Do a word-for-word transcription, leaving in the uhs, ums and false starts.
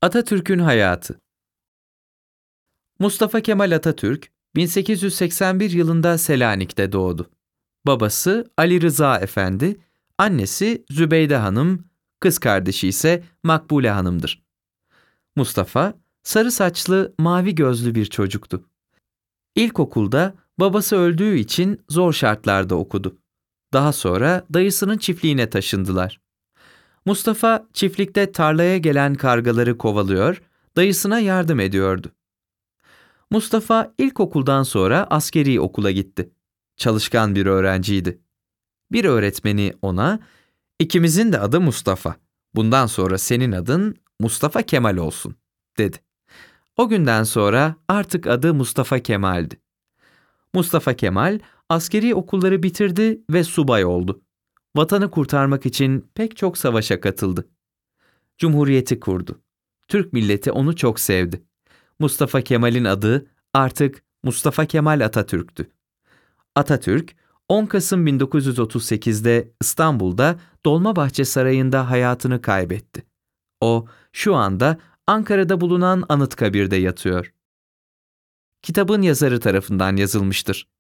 Atatürk'ün hayatı. Mustafa Kemal Atatürk, bin sekiz yüz seksen bir yılında Selanik'te doğdu. Babası Ali Rıza Efendi, annesi Zübeyde Hanım, kız kardeşi ise Makbule Hanım'dır. Mustafa, sarı saçlı, mavi gözlü bir çocuktu. İlkokulda babası öldüğü için zor şartlarda okudu. Daha sonra dayısının çiftliğine taşındılar. Mustafa çiftlikte tarlaya gelen kargaları kovalıyor, dayısına yardım ediyordu. Mustafa ilkokuldan sonra askeri okula gitti. Çalışkan bir öğrenciydi. Bir öğretmeni ona, "İkimizin de adı Mustafa. Bundan sonra senin adın Mustafa Kemal olsun," dedi. O günden sonra artık adı Mustafa Kemal'di. Mustafa Kemal askeri okulları bitirdi ve subay oldu. Vatanı kurtarmak için pek çok savaşa katıldı. Cumhuriyeti kurdu. Türk milleti onu çok sevdi. Mustafa Kemal'in adı artık Mustafa Kemal Atatürk'tü. Atatürk, on Kasım bin dokuz yüz otuz sekizde İstanbul'da Dolmabahçe Sarayı'nda hayatını kaybetti. O, şu anda Ankara'da bulunan Anıtkabir'de yatıyor. Kitabın yazarı tarafından yazılmıştır.